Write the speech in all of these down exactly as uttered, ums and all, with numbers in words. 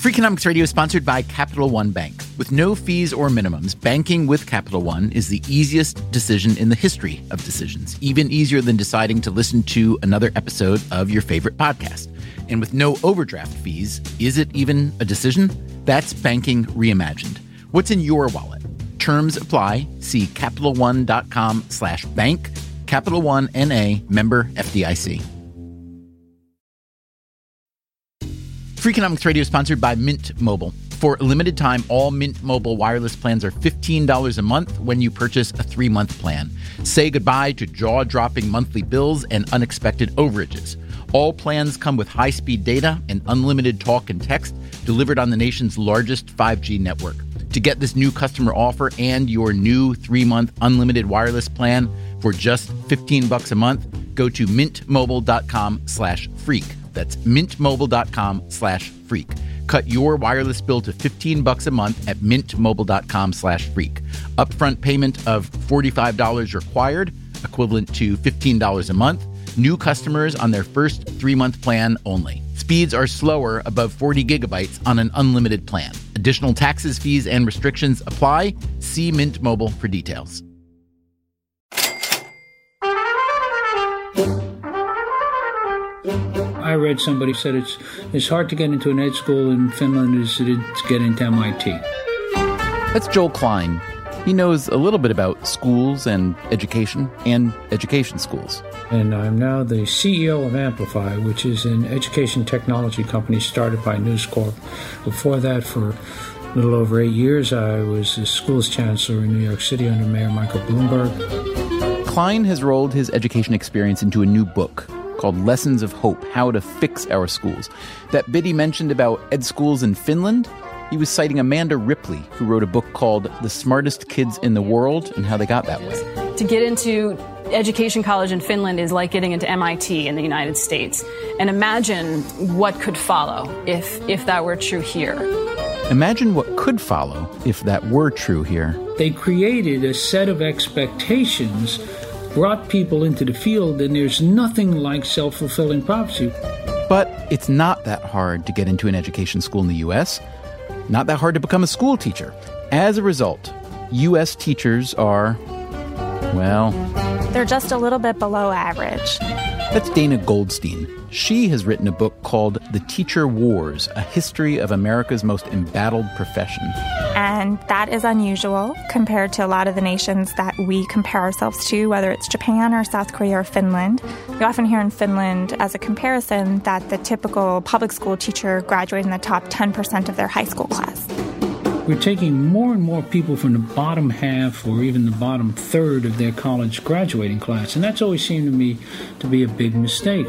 Freakonomics Radio is sponsored by Capital One Bank. With no fees or minimums, banking with Capital One is the easiest decision in the history of decisions, even easier than deciding to listen to another episode of your favorite podcast. And with no overdraft fees, is it even a decision? That's banking reimagined. What's in your wallet? Terms apply. See CapitalOne.com slash bank. Capital One N A, member F D I C. Freakonomics Radio is sponsored by Mint Mobile. For a limited time, all Mint Mobile wireless plans are fifteen dollars a month when you purchase a three-month plan. Say goodbye to jaw-dropping monthly bills and unexpected overages. All plans come with high-speed data and unlimited talk and text delivered on the nation's largest five G network. To get this new customer offer and your new three-month unlimited wireless plan for just fifteen bucks a month, go to mintmobile.com slash freak. That's mintmobile.com slash freak. Cut your wireless bill to fifteen bucks a month at mintmobile.com slash freak. Upfront payment of forty-five dollars required, equivalent to fifteen dollars a month. New customers on their first three-month plan only. Speeds are slower above forty gigabytes on an unlimited plan. Additional taxes, fees, and restrictions apply. See Mint Mobile for details. I read somebody said it's as hard to get into an ed school in Finland as it is to get into M I T. That's Joel Klein. He knows a little bit about schools and education and education schools. And I'm now the C E O of Amplify, which is an education technology company started by News Corp. Before that, for a little over eight years, I was the schools chancellor in New York City under Mayor Michael Bloomberg. Klein has rolled his education experience into a new book called Lessons of Hope, How to Fix Our Schools. That bit he mentioned about ed schools in Finland, he was citing Amanda Ripley, who wrote a book called The Smartest Kids in the World and How They Got That Way. To get into education college in Finland is like getting into M I T in the United States. And imagine what could follow if, if that were true here. Imagine what could follow if that were true here. They created a set of expectations, brought people into the field, and there's nothing like self-fulfilling prophecy. But it's not that hard to get into an education school in the U S, not that hard to become a school teacher. As a result, U S teachers are, well... they're just a little bit below average. That's Dana Goldstein. She has written a book called The Teacher Wars, A History of America's Most Embattled Profession. And that is unusual compared to a lot of the nations that we compare ourselves to, whether it's Japan or South Korea or Finland. You often hear in Finland, as a comparison, that the typical public school teacher graduates in the top ten percent of their high school class. We're taking more and more people from the bottom half or even the bottom third of their college graduating class, and that's always seemed to me to be a big mistake.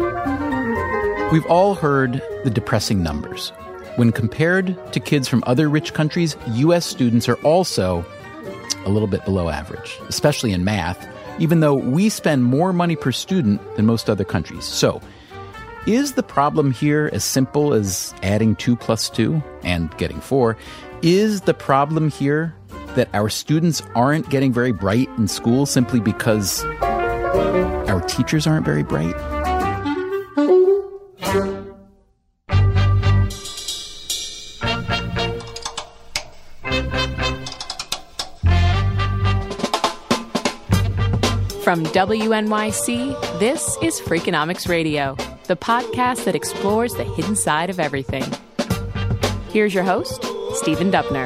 We've all heard the depressing numbers. When compared to kids from other rich countries, U S students are also a little bit below average, especially in math, even though we spend more money per student than most other countries. So, is the problem here as simple as adding two plus two and getting four? Is the problem here that our students aren't getting very bright in school simply because our teachers aren't very bright? From W N Y C, this is Freakonomics Radio, the podcast that explores the hidden side of everything. Here's your host, Stephen Dubner.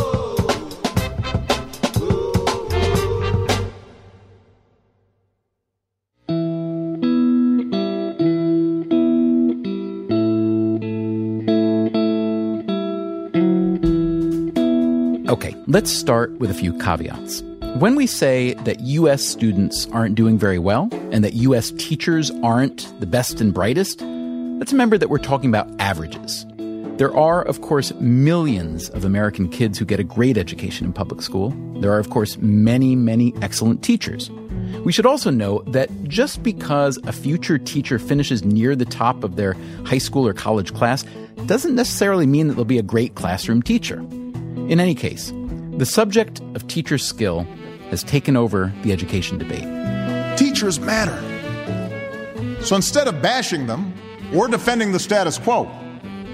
Okay, let's start with a few caveats. When we say that U S students aren't doing very well and that U S teachers aren't the best and brightest, let's remember that we're talking about averages. There are, of course, millions of American kids who get a great education in public school. There are, of course, many, many excellent teachers. We should also note that just because a future teacher finishes near the top of their high school or college class doesn't necessarily mean that they'll be a great classroom teacher. In any case, the subject of teacher skill has taken over the education debate. Teachers matter. So instead of bashing them or defending the status quo,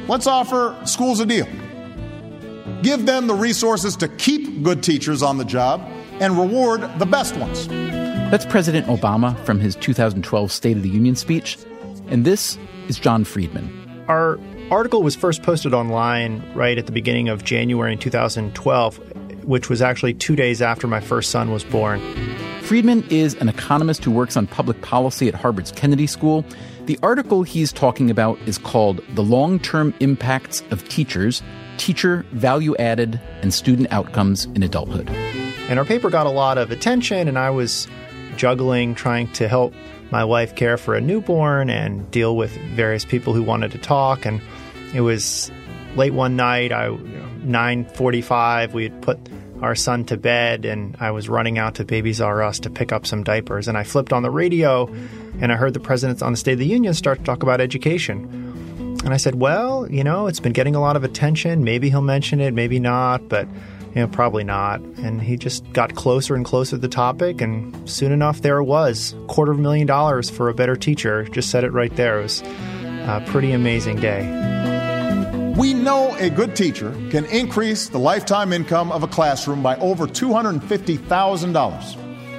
let's offer schools a deal. Give them the resources to keep good teachers on the job and reward the best ones. That's President Obama from his two thousand twelve State of the Union speech. And this is John Friedman. Our article was first posted online right at the beginning of January in two thousand twelve, which was actually two days after my first son was born. Friedman is an economist who works on public policy at Harvard's Kennedy School. The article he's talking about is called The Long-Term Impacts of Teachers, Teacher Value Added and Student Outcomes in Adulthood. And our paper got a lot of attention, and I was juggling trying to help my wife care for a newborn and deal with various people who wanted to talk. And it was late one night, I, you know, nine forty-five, we had put our son to bed, and I was running out to Babies R Us to pick up some diapers. And I flipped on the radio, and I heard the presidents on the State of the Union start to talk about education. And I said, well, you know, it's been getting a lot of attention. Maybe he'll mention it, maybe not, but you know, probably not. And he just got closer and closer to the topic, and soon enough, there it was. Quarter of a million dollars for a better teacher. Just said it right there. It was a pretty amazing day. We know a good teacher can increase the lifetime income of a classroom by over two hundred fifty thousand dollars.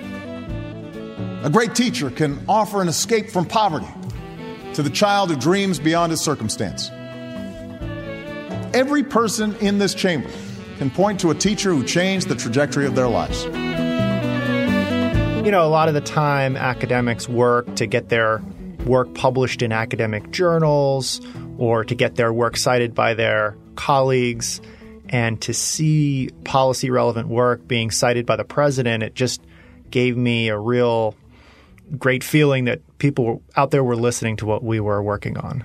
A great teacher can offer an escape from poverty to the child who dreams beyond his circumstance. Every person in this chamber can point to a teacher who changed the trajectory of their lives. You know, a lot of the time academics work to get their work published in academic journals or to get their work cited by their colleagues, and to see policy-relevant work being cited by the president, it just gave me a real great feeling that people out there were listening to what we were working on.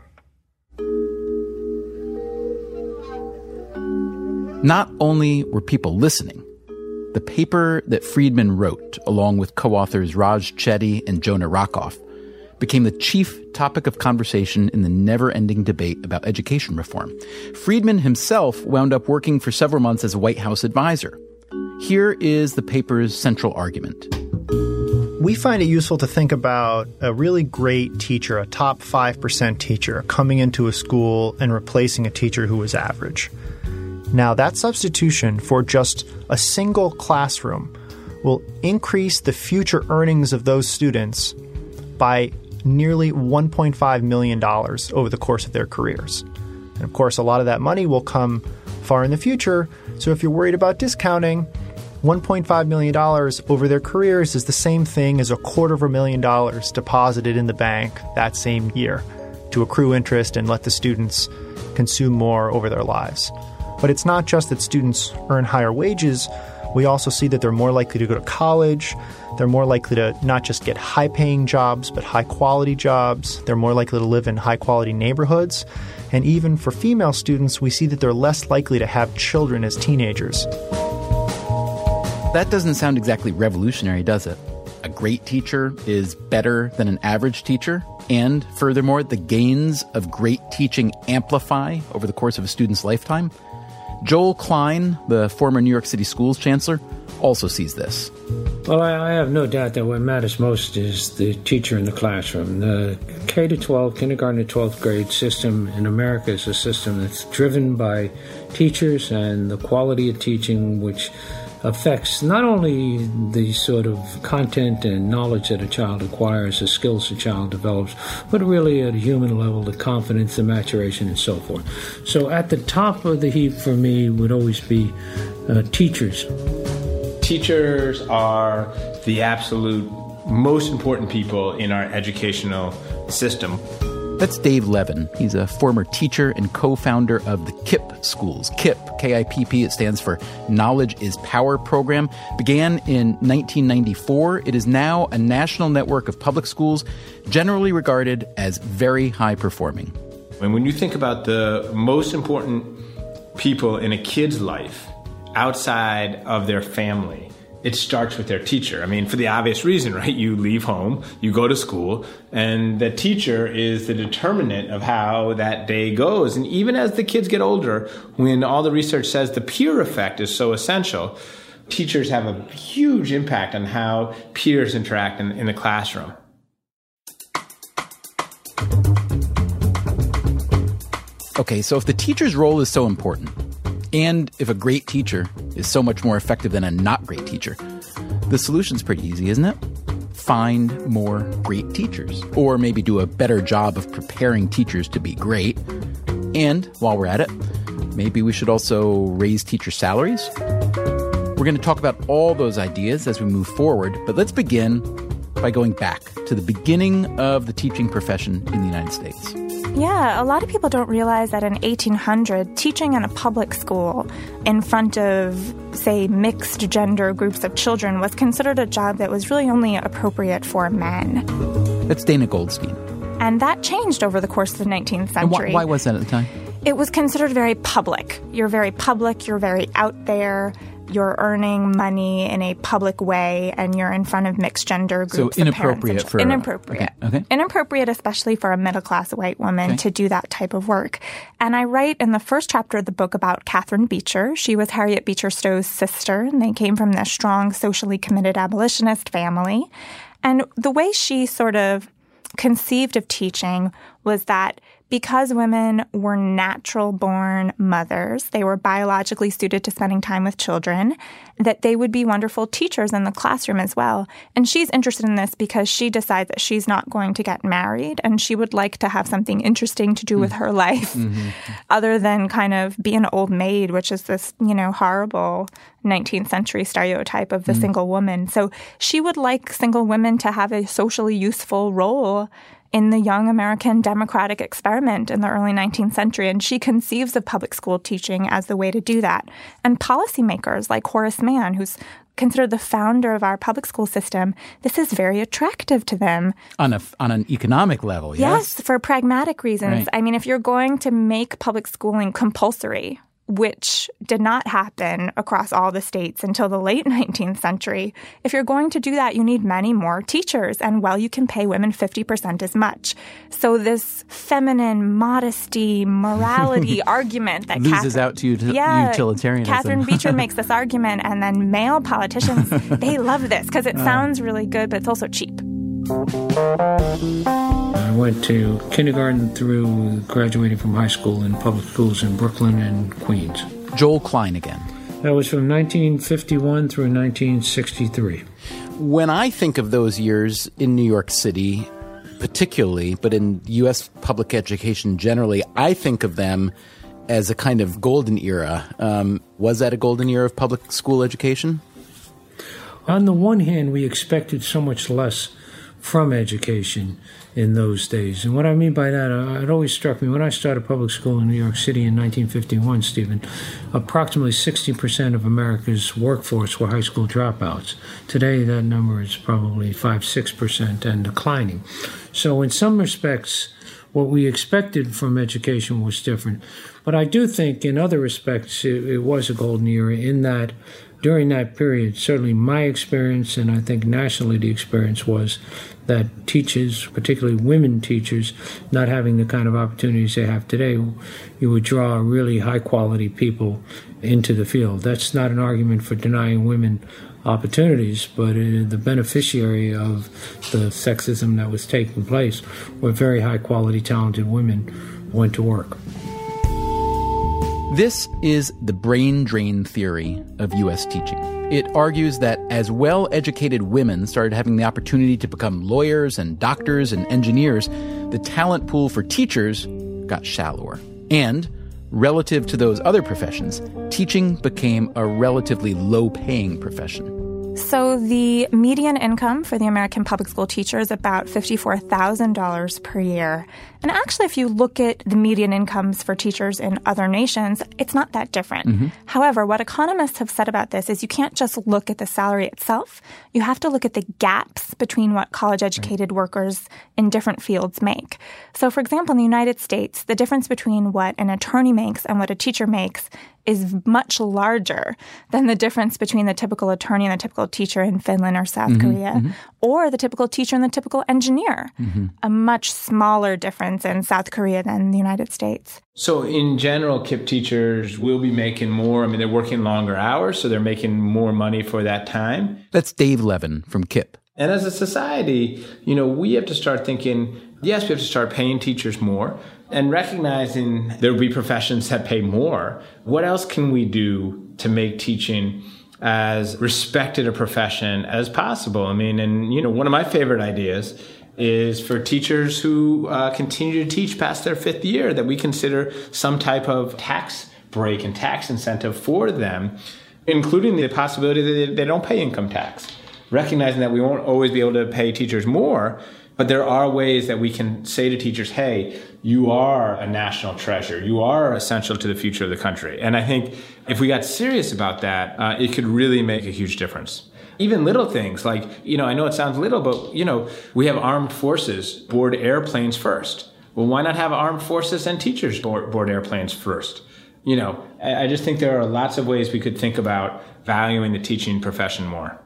Not only were people listening, the paper that Friedman wrote, along with co-authors Raj Chetty and Jonah Rockoff, became the chief topic of conversation in the never-ending debate about education reform. Friedman himself wound up working for several months as a White House advisor. Here is the paper's central argument. We find it useful to think about a really great teacher, a top five percent teacher, coming into a school and replacing a teacher who was average. Now, that substitution for just a single classroom will increase the future earnings of those students by nearly one point five million dollars over the course of their careers. And of course, a lot of that money will come far in the future. So if you're worried about discounting, one point five million dollars over their careers is the same thing as a quarter of a million dollars deposited in the bank that same year to accrue interest and let the students consume more over their lives. But it's not just that students earn higher wages. We also see that they're more likely to go to college. They're more likely to not just get high-paying jobs, but high-quality jobs. They're more likely to live in high-quality neighborhoods. And even for female students, we see that they're less likely to have children as teenagers. That doesn't sound exactly revolutionary, does it? A great teacher is better than an average teacher. And furthermore, the gains of great teaching amplify over the course of a student's lifetime. Joel Klein, the former New York City Schools chancellor, also sees this. Well, I, I have no doubt that what matters most is the teacher in the classroom. The K to twelve, kindergarten to twelfth grade system in America is a system that's driven by teachers and the quality of teaching, which affects not only the sort of content and knowledge that a child acquires, the skills a child develops, but really at a human level, the confidence, the maturation, and so forth. So at the top of the heap for me would always be uh, teachers. Teachers are the absolute most important people in our educational system. That's Dave Levin. He's a former teacher and co-founder of the KIPP schools. KIPP, K I P P, it stands for Knowledge is Power program. Began in nineteen ninety-four. It is now a national network of public schools, generally regarded as very high-performing. And when you think about the most important people in a kid's life outside of their family, it starts with their teacher. I mean, for the obvious reason, right? You leave home, you go to school, and the teacher is the determinant of how that day goes. And even as the kids get older, when all the research says the peer effect is so essential, teachers have a huge impact on how peers interact in, in the classroom. Okay, so if the teacher's role is so important, and if a great teacher is so much more effective than a not great teacher, the solution's pretty easy, isn't it? Find more great teachers, or maybe do a better job of preparing teachers to be great. And while we're at it, maybe we should also raise teacher salaries. We're going to talk about all those ideas as we move forward, but let's begin by going back to the beginning of the teaching profession in the United States. Yeah, a lot of people don't realize that in eighteen hundred, teaching in a public school in front of, say, mixed gender groups of children was considered a job that was really only appropriate for men. That's Dana Goldstein. And that changed over the course of the nineteenth century. And why, why was that at the time? It was considered very public. You're very public, you're very out there. You're earning money in a public way, and you're in front of mixed gender groups. So inappropriate of for inappropriate, okay, okay. inappropriate, especially for a middle class white woman okay. to do that type of work. And I write in the first chapter of the book about Catherine Beecher. She was Harriet Beecher Stowe's sister, and they came from this strong, socially committed abolitionist family. And the way she sort of conceived of teaching was that because women were natural-born mothers, they were biologically suited to spending time with children, that they would be wonderful teachers in the classroom as well. And she's interested in this because she decides that she's not going to get married, and she would like to have something interesting to do with her life mm-hmm. other than kind of be an old maid, which is this, you know, horrible nineteenth century stereotype of the mm-hmm. single woman. So she would like single women to have a socially useful role in the young American democratic experiment in the early nineteenth century. And she conceives of public school teaching as the way to do that. And policymakers like Horace Mann, who's considered the founder of our public school system, this is very attractive to them. On a, on an economic level, yes? Yes, for pragmatic reasons. Right. I mean, if you're going to make public schooling compulsory, which did not happen across all the states until the late nineteenth century. If you're going to do that, you need many more teachers. And, well, you can pay women fifty percent as much. So this feminine modesty, morality argument that loses Catherine, out to util- yeah, utilitarianism. Catherine Beecher makes this argument, and then male politicians, they love this because it uh. sounds really good, but it's also cheap. I went to kindergarten through graduating from high school in public schools in Brooklyn and Queens. Joel Klein again. That was from nineteen fifty-one through nineteen sixty-three. When I think of those years in New York City, particularly, but in U S public education generally, I think of them as a kind of golden era. Um, was that a golden era of public school education? On the one hand, we expected so much less from education in those days. And what I mean by that, uh, it always struck me, when I started public school in New York City in nineteen fifty-one, Stephen, approximately sixty percent of America's workforce were high school dropouts. Today, that number is probably five to six percent and declining. So in some respects, what we expected from education was different. But I do think in other respects, it, it was a golden era in that during that period, certainly my experience, and I think nationally the experience was that teachers, particularly women teachers, not having the kind of opportunities they have today, you would draw really high-quality people into the field. That's not an argument for denying women opportunities, but uh, the beneficiary of the sexism that was taking place were very high-quality, talented women who went to work. This is the brain drain theory of U S teaching. It argues that as well-educated women started having the opportunity to become lawyers and doctors and engineers, the talent pool for teachers got shallower. And relative to those other professions, teaching became a relatively low-paying profession. So the median income for the American public school teacher is about fifty-four thousand dollars per year. And actually, if you look at the median incomes for teachers in other nations, it's not that different. Mm-hmm. However, what economists have said about this is you can't just look at the salary itself. You have to look at the gaps between what college-educated right. workers in different fields make. So, for example, in the United States, the difference between what an attorney makes and what a teacher makes is much larger than the difference between the typical attorney and the typical teacher in Finland or South mm-hmm, Korea, mm-hmm. or the typical teacher and the typical engineer. Mm-hmm. A much smaller difference in South Korea than the United States. So in general, K I P teachers will be making more. I mean, they're working longer hours, so they're making more money for that time. That's Dave Levin from K I P. And as a society, you know, we have to start thinking Yes, we have to start paying teachers more and recognizing there will be professions that pay more. What else can we do to make teaching as respected a profession as possible? I mean, and, you know, one of my favorite ideas is for teachers who uh, continue to teach past their fifth year, that we consider some type of tax break and tax incentive for them, including the possibility that they, they don't pay income tax. Recognizing that we won't always be able to pay teachers more, but there are ways that we can say to teachers, hey, you are a national treasure. You are essential to the future of the country. And I think if we got serious about that, uh, it could really make a huge difference. Even little things like, you know, I know it sounds little, but, you know, we have armed forces board airplanes first. Well, why not have armed forces and teachers board, board airplanes first? You know, I, I just think there are lots of ways we could think about valuing the teaching profession more.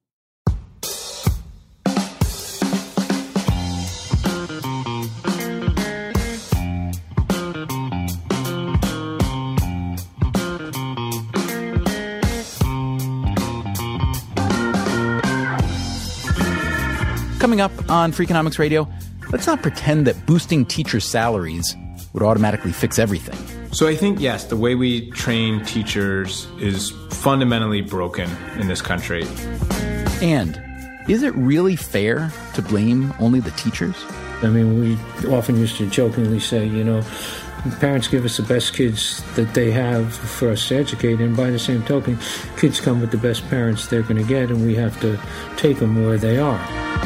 Coming up on Freakonomics Radio, let's not pretend that boosting teachers' salaries would automatically fix everything. So I think, yes, the way we train teachers is fundamentally broken in this country. And is it really fair to blame only the teachers? I mean, we often used to jokingly say, you know, parents give us the best kids that they have for us to educate, and by the same token, kids come with the best parents they're going to get, and we have to take them where they are.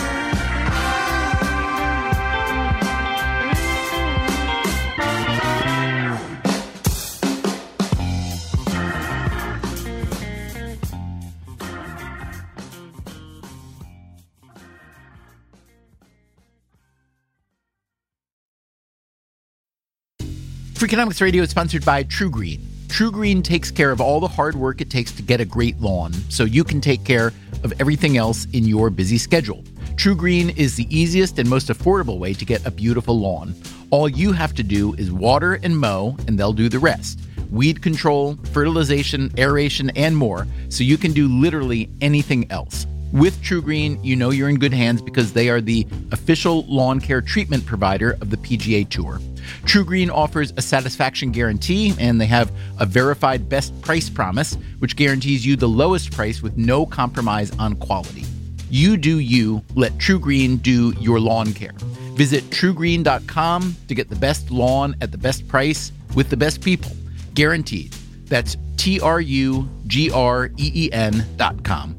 Freakonomics Radio is sponsored by TruGreen. TruGreen takes care of all the hard work it takes to get a great lawn, so you can take care of everything else in your busy schedule. TruGreen is the easiest and most affordable way to get a beautiful lawn. All you have to do is water and mow, and they'll do the rest. Weed control, fertilization, aeration, and more, so you can do literally anything else. With TruGreen, you know you're in good hands because they are the official lawn care treatment provider of the P G A Tour. TruGreen offers a satisfaction guarantee, and they have a verified best price promise, which guarantees you the lowest price with no compromise on quality. You do you, let TruGreen do your lawn care. Visit True Green dot com to get the best lawn at the best price with the best people. Guaranteed. That's T R U G R E E N dot com.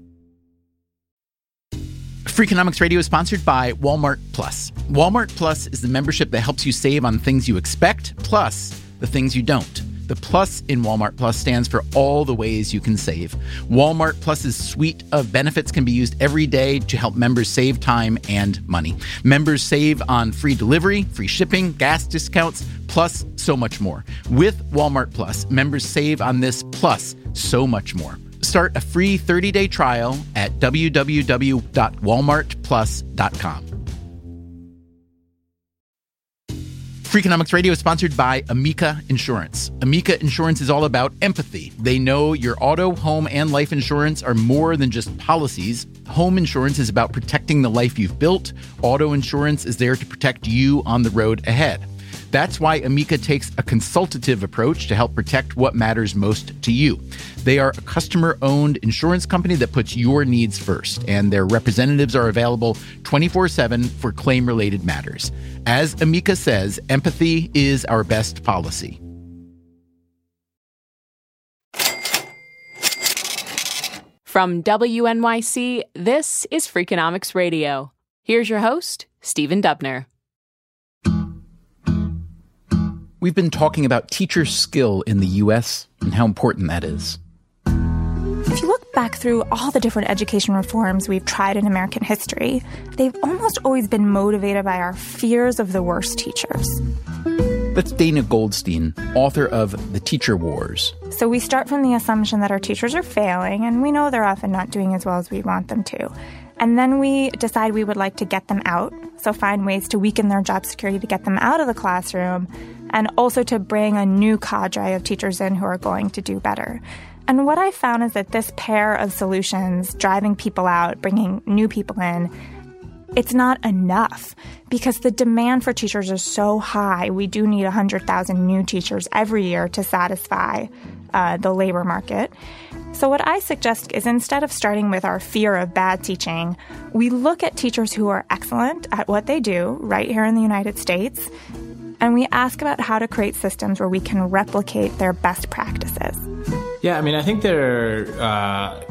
Freakonomics Radio is sponsored by Walmart Plus. Walmart Plus is the membership that helps you save on things you expect, plus the things you don't. The plus in Walmart Plus stands for all the ways you can save. Walmart Plus's suite of benefits can be used every day to help members save time and money. Members save on free delivery, free shipping, gas discounts, plus so much more. With Walmart Plus, members save on this plus so much more. Start a free thirty-day trial at w w w dot walmart plus dot com. Freakonomics Radio is sponsored by Amica Insurance. Amica Insurance is all about empathy. They know your auto, home, and life insurance are more than just policies. Home insurance is about protecting the life you've built. Auto insurance is there to protect you on the road ahead. That's why Amica takes a consultative approach to help protect what matters most to you. They are a customer-owned insurance company that puts your needs first, and their representatives are available twenty-four seven for claim-related matters. As Amica says, empathy is our best policy. From W N Y C, this is Freakonomics Radio. Here's your host, Stephen Dubner. We've been talking about teacher skill in the U S and how important that is. If you look back through all the different education reforms we've tried in American history, they've almost always been motivated by our fears of the worst teachers. That's Dana Goldstein, author of The Teacher Wars. So we start from the assumption that our teachers are failing, and we know they're often not doing as well as we want them to. And then we decide we would like to get them out, so find ways to weaken their job security to get them out of the classroom, and also to bring a new cadre of teachers in who are going to do better. And what I found is that this pair of solutions, driving people out, bringing new people in, it's not enough because the demand for teachers is so high. We do need one hundred thousand new teachers every year to satisfy uh, the labor market. So what I suggest is instead of starting with our fear of bad teaching, we look at teachers who are excellent at what they do right here in the United States, and we ask about how to create systems where we can replicate their best practices. Yeah, I mean, I think there are uh,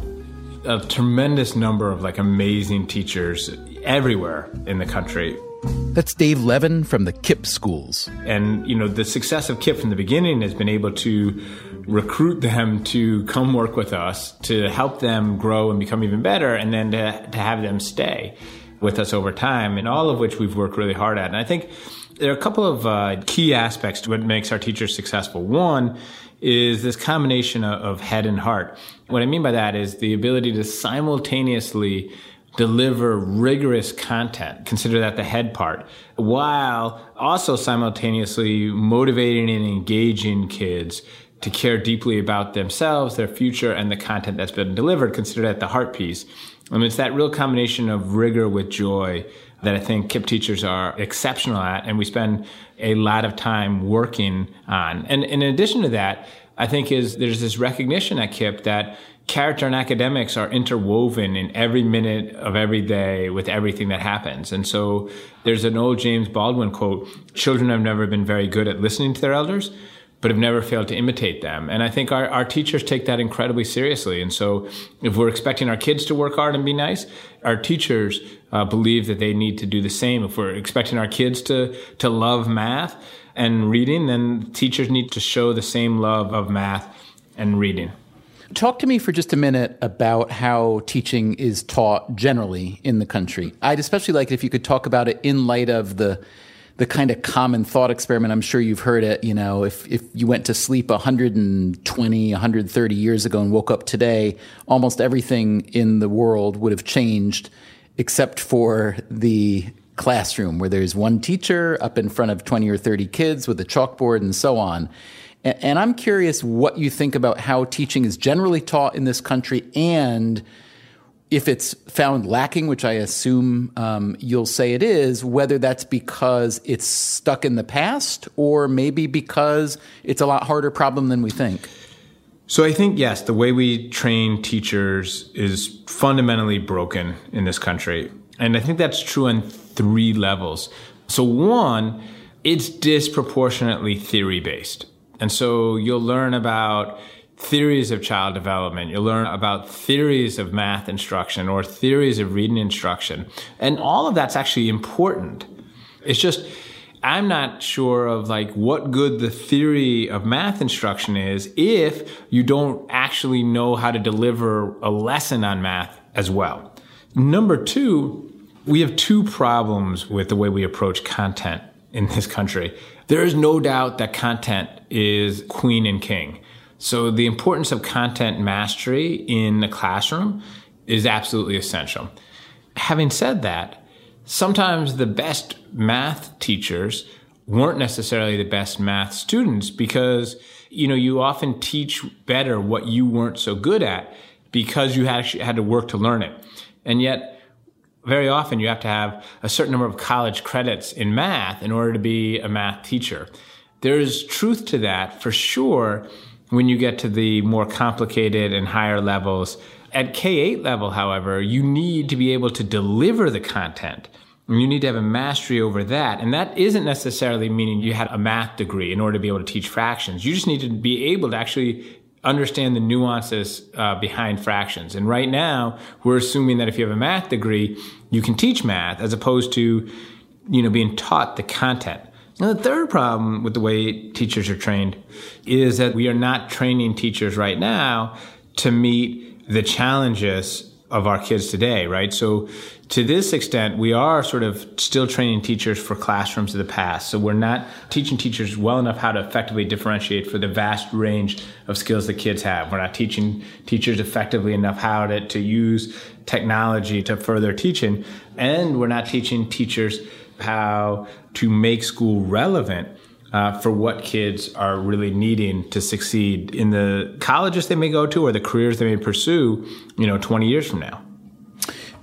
a tremendous number of like amazing teachers everywhere in the country. That's Dave Levin from the KIPP schools. And, you know, the success of KIPP from the beginning has been able to recruit them to come work with us, to help them grow and become even better, and then to, to have them stay with us over time, and all of which we've worked really hard at. And I think there are a couple of uh, key aspects to what makes our teachers successful. One is this combination of, of head and heart. What I mean by that is the ability to simultaneously deliver rigorous content, consider that the head part, while also simultaneously motivating and engaging kids to care deeply about themselves, their future, and the content that's been delivered, consider that the heart piece. I mean, it's that real combination of rigor with joy that I think KIPP teachers are exceptional at, and we spend a lot of time working on. And, and in addition to that, I think is there's this recognition at KIPP that character and academics are interwoven in every minute of every day with everything that happens. And so there's an old James Baldwin quote, "Children have never been very good at listening to their elders, but have never failed to imitate them." And I think our, our teachers take that incredibly seriously. And so if we're expecting our kids to work hard and be nice, our teachers uh, believe that they need to do the same. If we're expecting our kids to, to love math and reading, then teachers need to show the same love of math and reading. Talk to me for just a minute about how teaching is taught generally in the country. I'd especially like it if you could talk about it in light of the the kind of common thought experiment. I'm sure you've heard it, you know, if, if you went to sleep one hundred twenty, one hundred thirty years ago and woke up today, almost everything in the world would have changed except for the classroom where there's one teacher up in front of twenty or thirty kids with a chalkboard and so on. And, and I'm curious what you think about how teaching is generally taught in this country, and if it's found lacking, which I assume um, you'll say it is, whether that's because it's stuck in the past or maybe because it's a lot harder problem than we think. So I think, yes, the way we train teachers is fundamentally broken in this country. And I think that's true on three levels. So one, it's disproportionately theory-based. And so you'll learn about theories of child development. You'll learn about theories of math instruction or theories of reading instruction. And all of that's actually important. It's just, I'm not sure of like what good the theory of math instruction is if you don't actually know how to deliver a lesson on math as well. Number two, we have two problems with the way we approach content in this country. There is no doubt that content is queen and king. So the importance of content mastery in the classroom is absolutely essential. Having said that, sometimes the best math teachers weren't necessarily the best math students because, you know, you often teach better what you weren't so good at because you actually had to work to learn it. And yet, very often you have to have a certain number of college credits in math in order to be a math teacher. There is truth to that for sure when you get to the more complicated and higher levels. At K eight level, however, you need to be able to deliver the content. And you need to have a mastery over that. And that isn't necessarily meaning you had a math degree in order to be able to teach fractions. You just need to be able to actually understand the nuances uh, behind fractions. And right now, we're assuming that if you have a math degree, you can teach math as opposed to, you know, being taught the content. Now, the third problem with the way teachers are trained is that we are not training teachers right now to meet the challenges of our kids today, right? So to this extent, we are sort of still training teachers for classrooms of the past. So we're not teaching teachers well enough how to effectively differentiate for the vast range of skills that kids have. We're not teaching teachers effectively enough how to, to use technology to further teaching. And we're not teaching teachers how to make school relevant uh, for what kids are really needing to succeed in the colleges they may go to or the careers they may pursue, you know, twenty years from now.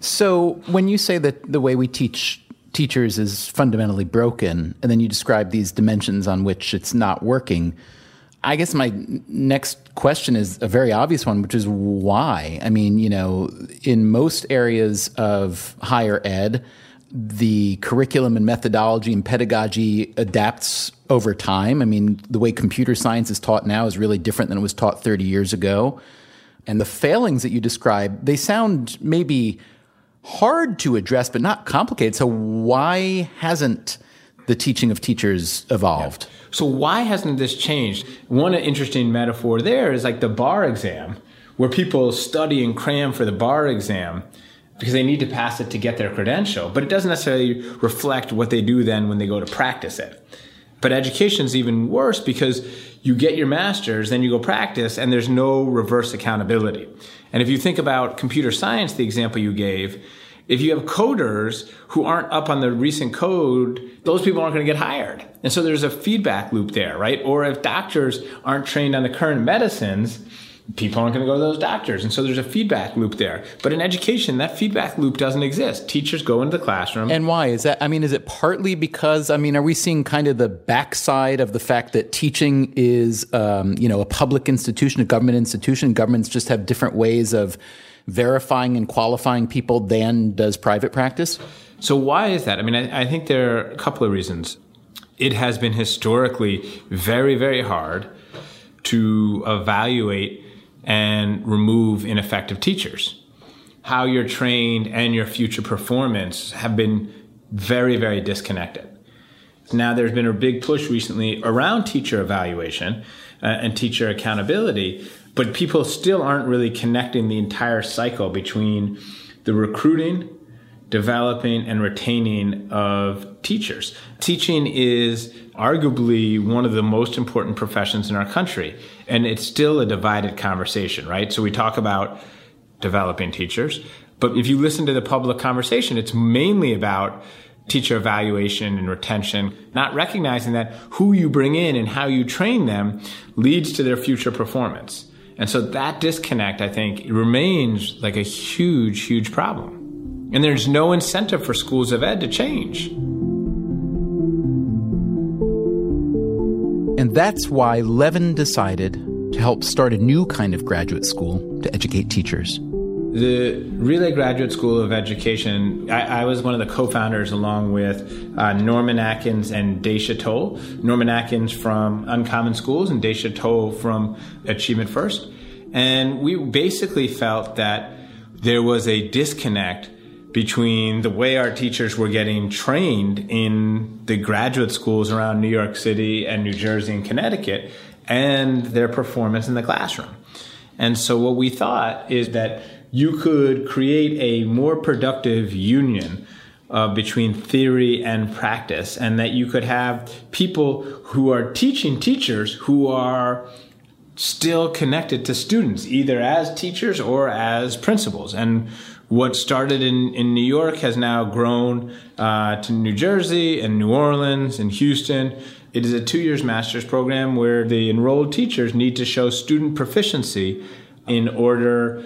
So when you say that the way we teach teachers is fundamentally broken, and then you describe these dimensions on which it's not working, I guess my next question is a very obvious one, which is why? I mean, you know, in most areas of higher ed, the curriculum and methodology and pedagogy adapts over time. I mean, the way computer science is taught now is really different than it was taught thirty years ago. And the failings that you describe, they sound maybe hard to address, but not complicated. So why hasn't the teaching of teachers evolved? Yeah. So why hasn't this changed? One interesting metaphor there is like the bar exam, where people study and cram for the bar exam because they need to pass it to get their credential, but it doesn't necessarily reflect what they do then when they go to practice it. But education is even worse because you get your master's, then you go practice, and there's no reverse accountability. And if you think about computer science, the example you gave, if you have coders who aren't up on the recent code, those people aren't going to get hired. And so there's a feedback loop there, right? Or if doctors aren't trained on the current medicines, people aren't going to go to those doctors. And so there's a feedback loop there. But in education, that feedback loop doesn't exist. Teachers go into the classroom. And why? Is that, I mean, is it partly because, I mean, are we seeing kind of the backside of the fact that teaching is, um, you know, a public institution, a government institution? Governments just have different ways of verifying and qualifying people than does private practice? So why is that? I mean, I, I think there are a couple of reasons. It has been historically very, very hard to evaluate and remove ineffective teachers. How you're trained and your future performance have been very, very disconnected. Now, there's been a big push recently around teacher evaluation uh, and teacher accountability, but people still aren't really connecting the entire cycle between the recruiting, developing, and retaining of teachers. Teaching is arguably one of the most important professions in our country, and it's still a divided conversation, right? So we talk about developing teachers, but if you listen to the public conversation, it's mainly about teacher evaluation and retention, not recognizing that who you bring in and how you train them leads to their future performance. And so that disconnect, I think, remains like a huge, huge problem. And there's no incentive for schools of ed to change. And that's why Levin decided to help start a new kind of graduate school to educate teachers. The Relay Graduate School of Education, I, I was one of the co-founders along with uh, Norman Atkins and Daisha Toll. Norman Atkins from Uncommon Schools and Daisha Toll from Achievement First. And we basically felt that there was a disconnect between the way our teachers were getting trained in the graduate schools around New York City and New Jersey and Connecticut and their performance in the classroom. And so what we thought is that you could create a more productive union uh, between theory and practice, and that you could have people who are teaching teachers who are still connected to students, either as teachers or as principals. And what started in, in New York has now grown uh, to New Jersey and New Orleans and Houston. It is a two years master's program where the enrolled teachers need to show student proficiency in order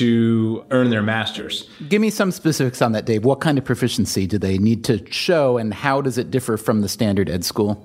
to earn their master's. Give me some specifics on that, Dave. What kind of proficiency do they need to show, and how does it differ from the standard ed school?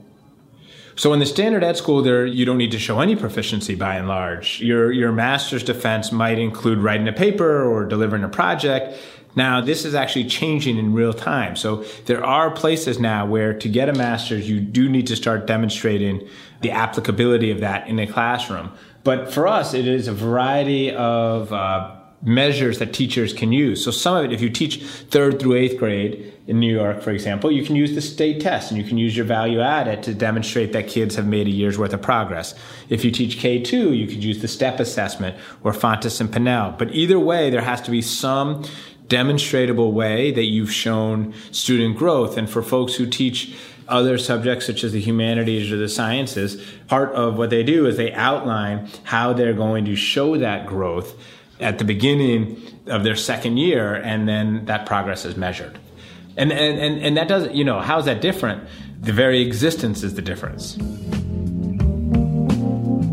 So in the standard ed school, there you don't need to show any proficiency by and large. Your your master's defense might include writing a paper or delivering a project. Now, this is actually changing in real time. So there are places now where to get a master's, you do need to start demonstrating the applicability of that in a classroom. But for us, it is a variety of uh, measures that teachers can use. So some of it, if you teach third through eighth grade in New York, for example, you can use the state test and you can use your value added to demonstrate that kids have made a year's worth of progress. If you teach K two, you could use the STEP assessment or Fontes and Pinnell. But either way, there has to be some demonstratable way that you've shown student growth. And for folks who teach other subjects such as the humanities or the sciences, part of what they do is they outline how they're going to show that growth at the beginning of their second year, and then that progress is measured. And and and, and that doesn't, you know, how is that different? The very existence is the difference.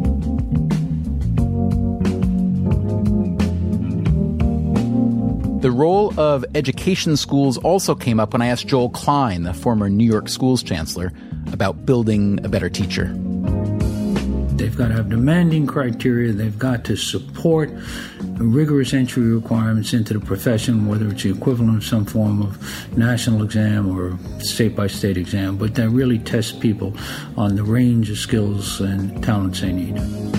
The role of education schools also came up when I asked Joel Klein, the former New York schools chancellor, about building a better teacher. They've got to have demanding criteria. They've got to support rigorous entry requirements into the profession, whether it's the equivalent of some form of national exam or state-by-state exam, but that really tests people on the range of skills and talents they need.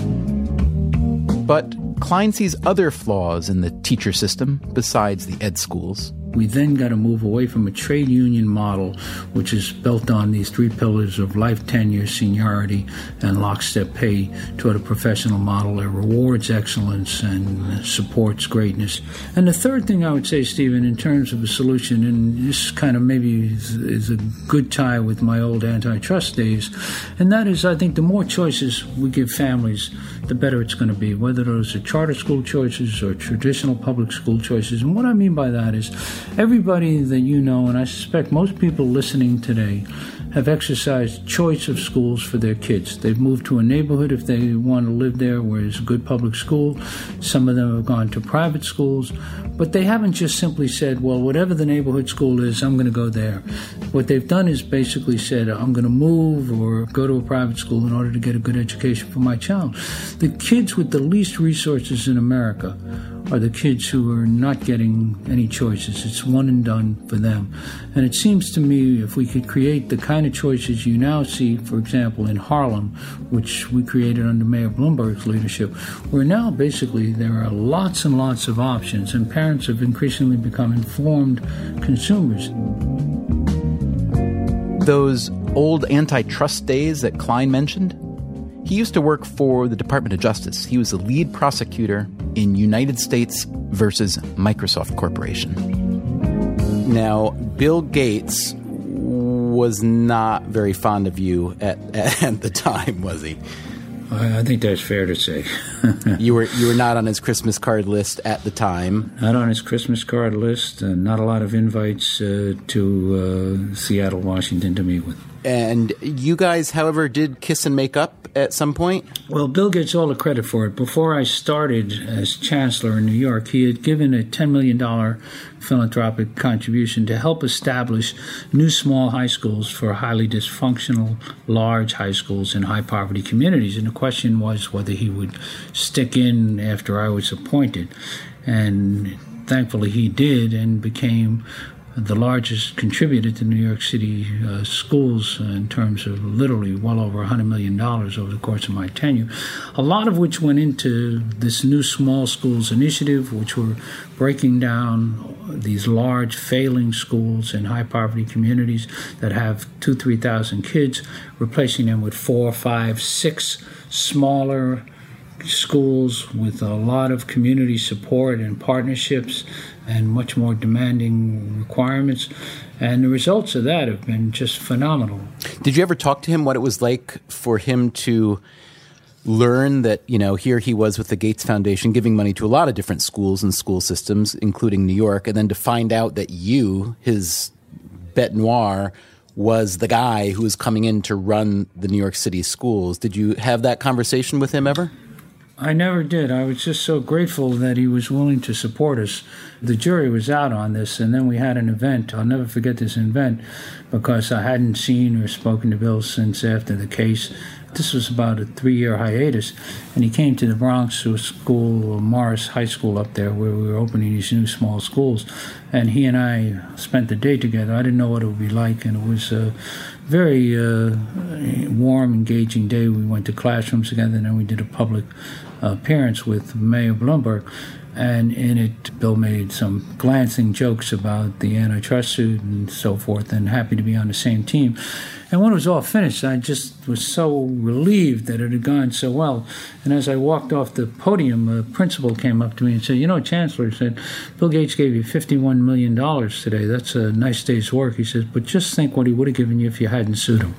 But Klein sees other flaws in the teacher system besides the ed schools. We then got to move away from a trade union model, which is built on these three pillars of life tenure, seniority, and lockstep pay, toward a professional model that rewards excellence and supports greatness. And the third thing I would say, Stephen, in terms of a solution, and this kind of maybe is, is a good tie with my old antitrust days, and that is I think the more choices we give families, the better it's going to be, whether those are charter school choices or traditional public school choices. And what I mean by that is everybody that you know, and I suspect most people listening today, have exercised choice of schools for their kids. They've moved to a neighborhood if they want to live there where there's a good public school. Some of them have gone to private schools. But they haven't just simply said, well, whatever the neighborhood school is, I'm going to go there. What they've done is basically said, I'm going to move or go to a private school in order to get a good education for my child. The kids with the least resources in America are the kids who are not getting any choices. It's one and done for them. And it seems to me if we could create the kind of choices you now see, for example, in Harlem, which we created under Mayor Bloomberg's leadership, where now basically there are lots and lots of options, and parents have increasingly become informed consumers. Those old antitrust days that Klein mentioned, he used to work for the Department of Justice. He was the lead prosecutor in United States versus Microsoft Corporation. Now, Bill Gates was not very fond of you at, at the time, was he? I think that's fair to say. you were you were not on his Christmas card list at the time. Not on his Christmas card list, and not a lot of invites uh, to uh, Seattle, Washington to meet with. And you guys, however, did kiss and make up at some point? Well, Bill gets all the credit for it. Before I started as chancellor in New York, he had given a ten million dollars philanthropic contribution to help establish new small high schools for highly dysfunctional, large high schools in high-poverty communities. And the question was whether he would stick in after I was appointed. And thankfully he did, and became the largest contributor to New York City uh, schools uh, in terms of literally well over one hundred million dollars over the course of my tenure, a lot of which went into this new small schools initiative, which were breaking down these large failing schools in high-poverty communities that have two, three thousand kids, replacing them with four, five, six smaller schools with a lot of community support and partnerships and much more demanding requirements. And the results of that have been just phenomenal. Did you ever talk to him what it was like for him to learn that, you know, here he was with the Gates Foundation giving money to a lot of different schools and school systems, including New York, and then to find out that you, his bête noire, was the guy who was coming in to run the New York City schools? Did you have that conversation with him ever? I never did. I was just so grateful that he was willing to support us. The jury was out on this, and then we had an event. I'll never forget this event because I hadn't seen or spoken to Bill since after the case. This was about a three-year hiatus, and he came to the Bronx to a school, Morris High School up there, where we were opening these new small schools, and he and I spent the day together. I didn't know what it would be like, and it was a very uh, warm, engaging day. We went to classrooms together, and then we did a public appearance with Mayor Bloomberg. And in it, Bill made some glancing jokes about the antitrust suit and so forth, and happy to be on the same team. And when it was all finished, I just was so relieved that it had gone so well. And as I walked off the podium, a principal came up to me and said, you know, Chancellor, said, Bill Gates gave you fifty-one million dollars today. That's a nice day's work. He says, but just think what he would have given you if you hadn't sued him.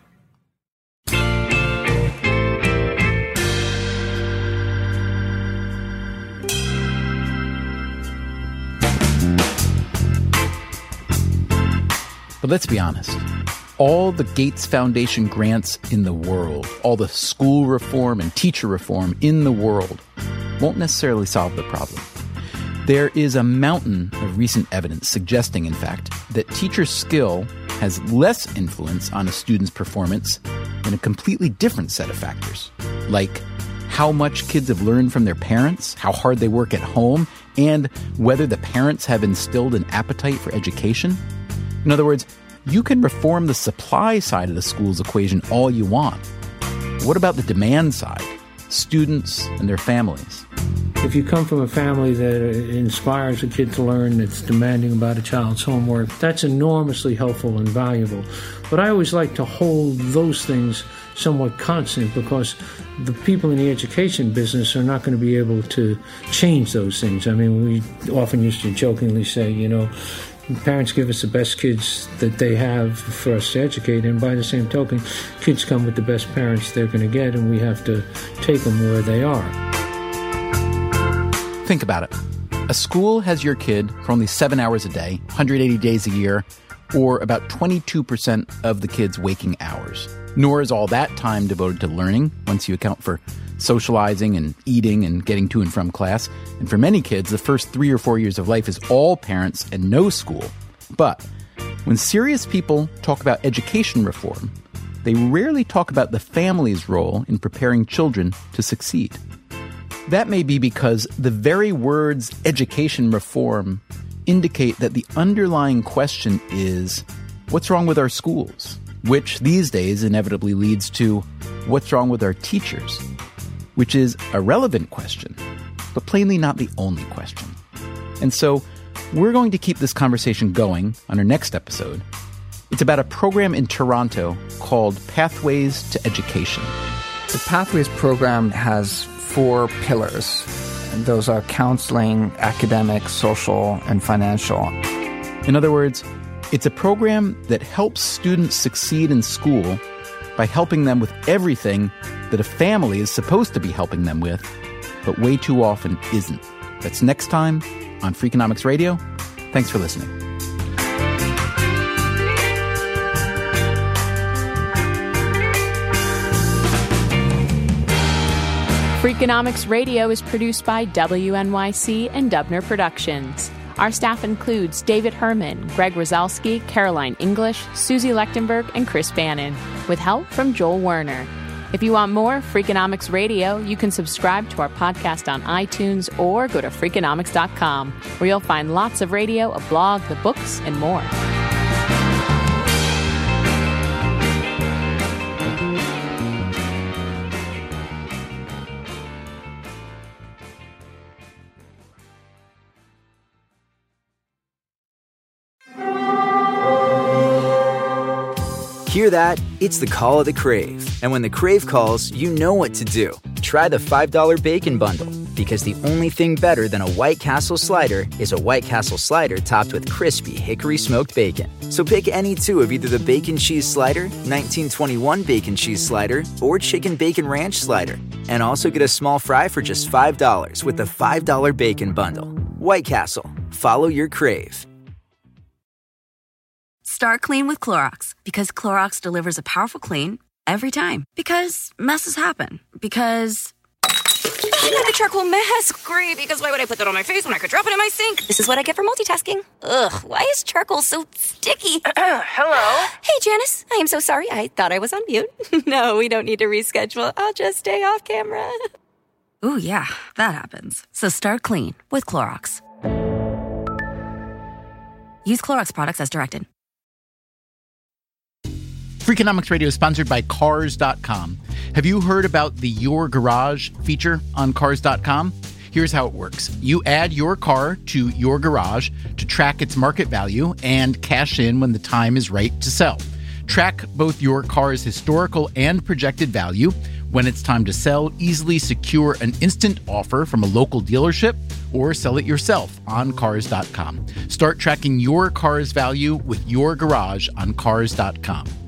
But let's be honest. All the Gates Foundation grants in the world, all the school reform and teacher reform in the world won't necessarily solve the problem. There is a mountain of recent evidence suggesting, in fact, that teacher skill has less influence on a student's performance than a completely different set of factors, like how much kids have learned from their parents, how hard they work at home, and whether the parents have instilled an appetite for education. In other words, you can reform the supply side of the school's equation all you want. What about the demand side? Students and their families. If you come from a family that inspires a kid to learn, that's demanding about a child's homework, that's enormously helpful and valuable. But I always like to hold those things somewhat constant, because the people in the education business are not going to be able to change those things. I mean, we often used to jokingly say, you know, parents give us the best kids that they have for us to educate, and by the same token, kids come with the best parents they're going to get, and we have to take them where they are. Think about it. A school has your kid for only seven hours a day, one hundred eighty days a year, or about twenty-two percent of the kids' waking hours. Nor is all that time devoted to learning, once you account for socializing and eating and getting to and from class. And for many kids, the first three or four years of life is all parents and no school. But when serious people talk about education reform, they rarely talk about the family's role in preparing children to succeed. That may be because the very words education reform indicate that the underlying question is, what's wrong with our schools? Which these days inevitably leads to, what's wrong with our teachers? Which is a relevant question, but plainly not the only question. And so we're going to keep this conversation going on our next episode. It's about a program in Toronto called Pathways to Education. The Pathways program has four pillars. And those are counseling, academic, social, and financial. In other words, it's a program that helps students succeed in school by helping them with everything that a family is supposed to be helping them with, but way too often isn't. That's next time on Freakonomics Radio. Thanks for listening. Freakonomics Radio is produced by W N Y C and Dubner Productions. Our staff includes David Herman, Greg Rosalski, Caroline English, Susie Lechtenberg, and Chris Bannon, with help from Joel Werner. If you want more Freakonomics Radio, you can subscribe to our podcast on iTunes or go to Freakonomics dot com, where you'll find lots of radio, a blog, the books, and more. Hear that? It's the call of the Crave. And when the Crave calls, you know what to do. Try the five dollar Bacon Bundle, because the only thing better than a White Castle slider is a White Castle slider topped with crispy hickory smoked bacon. So pick any two of either the Bacon Cheese Slider, nineteen twenty-one Bacon Cheese Slider, or Chicken Bacon Ranch Slider. And also get a small fry for just five dollars with the five dollar Bacon Bundle. White Castle. Follow your Crave. Start clean with Clorox, because Clorox delivers a powerful clean every time. Because messes happen. Because I got the charcoal mask. Great, because why would I put that on my face when I could drop it in my sink? This is what I get for multitasking. Ugh, why is charcoal so sticky? Hello? Hey, Janice. I am so sorry. I thought I was on mute. No, we don't need to reschedule. I'll just stay off camera. Ooh, yeah, that happens. So start clean with Clorox. Use Clorox products as directed. Freakonomics Radio is sponsored by Cars dot com. Have you heard about the Your Garage feature on Cars dot com? Here's how it works. You add your car to your garage to track its market value and cash in when the time is right to sell. Track both your car's historical and projected value. When it's time to sell, easily secure an instant offer from a local dealership or sell it yourself on Cars dot com. Start tracking your car's value with your garage on Cars dot com.